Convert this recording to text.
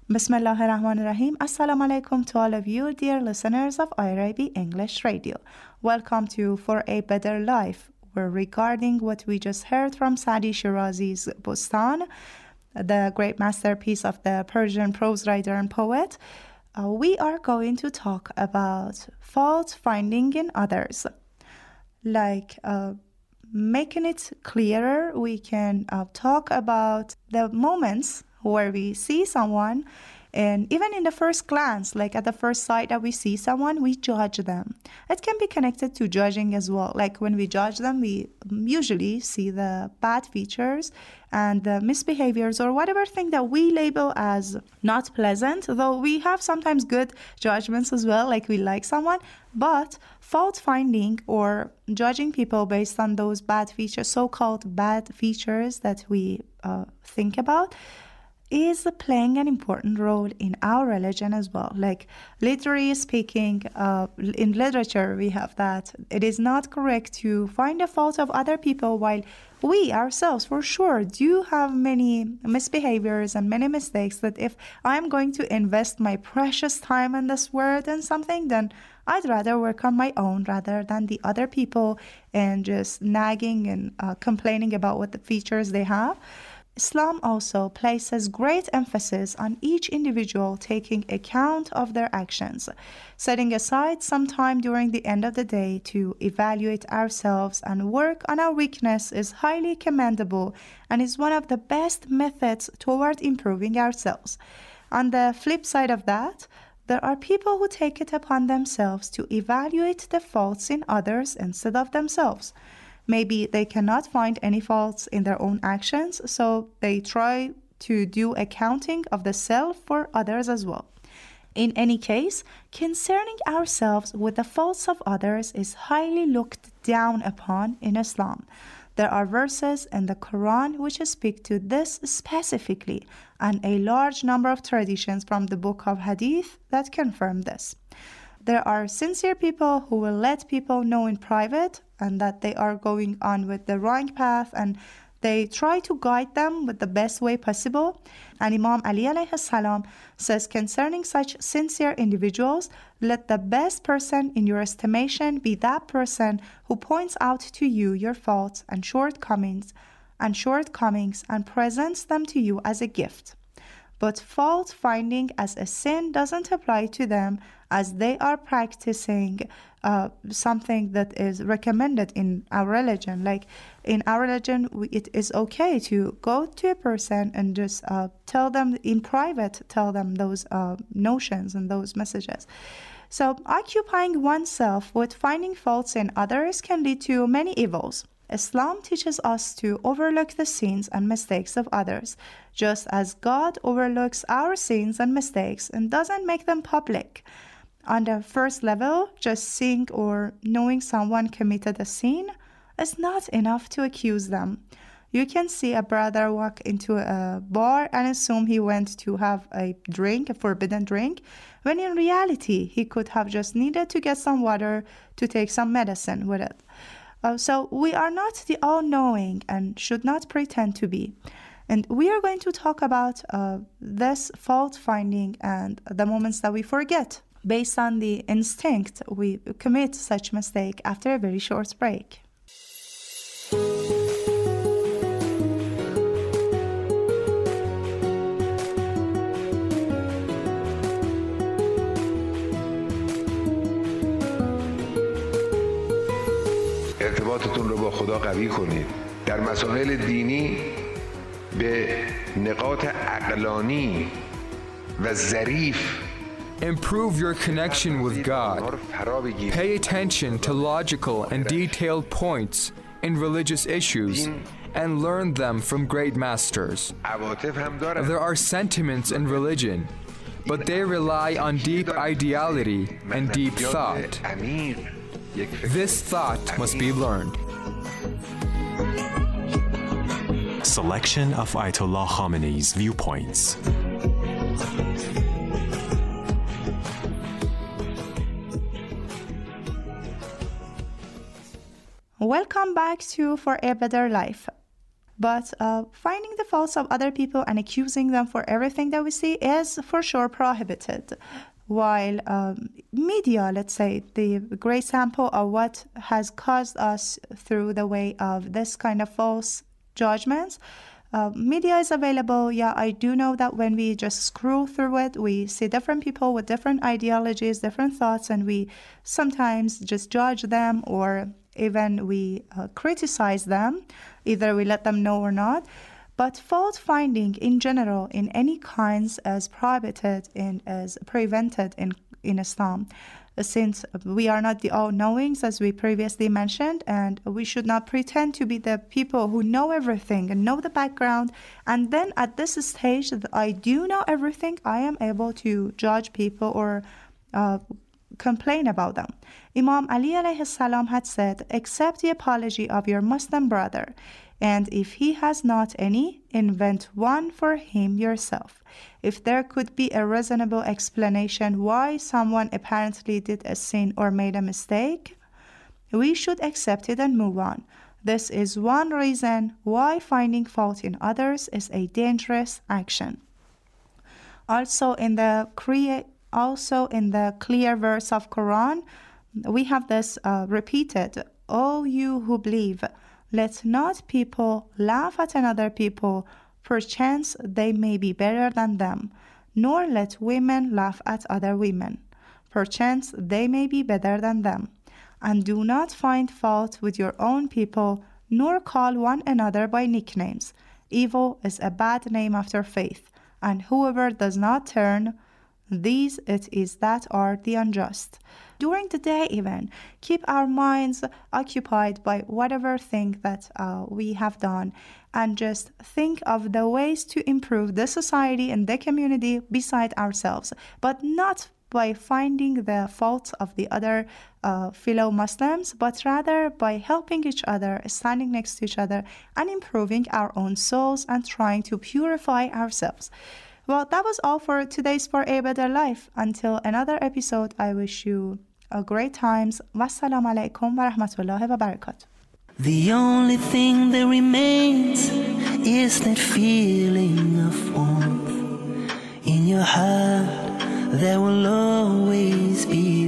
Bismillahir Rahmanir Rahim. Assalamu alaikum to all of you, dear listeners of IRIB English Radio. Welcome to For a Better Life, where regarding what we just heard from Sadi Shirazi's Bustan, the great masterpiece of the Persian prose writer and poet, we are going to talk about fault finding in others. Making it clearer, we can talk about the moments where we see someone, and even in the first glance, like at the first sight that we see someone, we judge them. It can be connected to judging as well. Like when we judge them, we usually see the bad features and the misbehaviors or whatever thing that we label as not pleasant, though we have sometimes good judgments as well, like we like someone. But fault finding or judging people based on those bad features, so-called bad features that we think about, is playing an important role in our religion as well. Like literally speaking, in literature we have that it is not correct to find the fault of other people while we ourselves for sure do have many misbehaviors and many mistakes, that if I'm going to invest my precious time in this world and something, then I'd rather work on my own rather than the other people and just nagging and complaining about what the features they have. Islam also places great emphasis on each individual taking account of their actions, setting aside some time during the end of the day to evaluate ourselves and work on our weakness is highly commendable and is one of the best methods toward improving ourselves. On the flip side of that, there are people who take it upon themselves to evaluate the faults in others instead of themselves. Maybe they cannot find any faults in their own actions, so they try to do accounting of the self for others as well. In any case, concerning ourselves with the faults of others is highly looked down upon in Islam. There are verses in the Quran which speak to this specifically, and a large number of traditions from the book of Hadith that confirm this. There are sincere people who will let people know in private and that they are going on with the wrong path, and they try to guide them with the best way possible. And Imam Ali alayhi salam says concerning such sincere individuals, let the best person in your estimation be that person who points out to you your faults and shortcomings and presents them to you as a gift. But fault finding as a sin doesn't apply to them, as they are practicing something that is recommended in our religion. Like in our religion, it is okay to go to a person and just tell them in private, tell them those notions and those messages. So occupying oneself with finding faults in others can lead to many evils. Islam teaches us to overlook the sins and mistakes of others, just as God overlooks our sins and mistakes and doesn't make them public. On the first level, just seeing or knowing someone committed a sin is not enough to accuse them. You can see a brother walk into a bar and assume he went to have a drink, a forbidden drink, when in reality he could have just needed to get some water to take some medicine with it. So we are not the all-knowing and should not pretend to be. And we are going to talk about this fault-finding and the moments that we forget. Based on the instinct, we commit such mistake after a very short break. ارتباطتون رو با خدا قوی کنید. در مسائل دینی به نقاط عقلانی و ظریف Improve your connection with God. Pay attention to logical and detailed points in religious issues and learn them from great masters. There are sentiments in religion, but they rely on deep ideality and deep thought. This thought must be learned. Selection of Ayatollah Khamenei's viewpoints. Welcome back to For a Better Life. But finding the faults of other people and accusing them for everything that we see is for sure prohibited. While media, let's say, the great sample of what has caused us through the way of this kind of false judgments, media is available. Yeah, I do know that when we just scroll through it, we see different people with different ideologies, different thoughts, and we sometimes just judge them, or even we criticize them. Either we let them know or not. But fault finding in general in any kinds is prohibited and is prevented in Islam, since we are not the all-knowings, as we previously mentioned, and we should not pretend to be the people who know everything and know the background. And then at this stage that I do know everything, I am able to judge people or complain about them. Imam Ali alayhi salam had said, accept the apology of your Muslim brother, and if he has not any, invent one for him yourself. If there could be a reasonable explanation why someone apparently did a sin or made a mistake, we should accept it and move on. This is one reason why finding fault in others is a dangerous action. Also in the clear verse of Quran, we have this repeated, O you who believe, let not people laugh at another people, perchance they may be better than them, nor let women laugh at other women, perchance they may be better than them. And do not find fault with your own people, nor call one another by nicknames. Evil is a bad name after faith, and whoever does not turn, these it is that are the unjust. During the day even, keep our minds occupied by whatever thing that we have done, and just think of the ways to improve the society and the community beside ourselves, but not by finding the faults of the other fellow Muslims, but rather by helping each other, standing next to each other, and improving our own souls and trying to purify ourselves. Well, that was all for today's For a Better Life. Until another episode, I wish you a great times. Wassalamu alaikum wa rahmatullahi wa barakatuh. The only thing that remains is that feeling of warmth in your heart. There will always be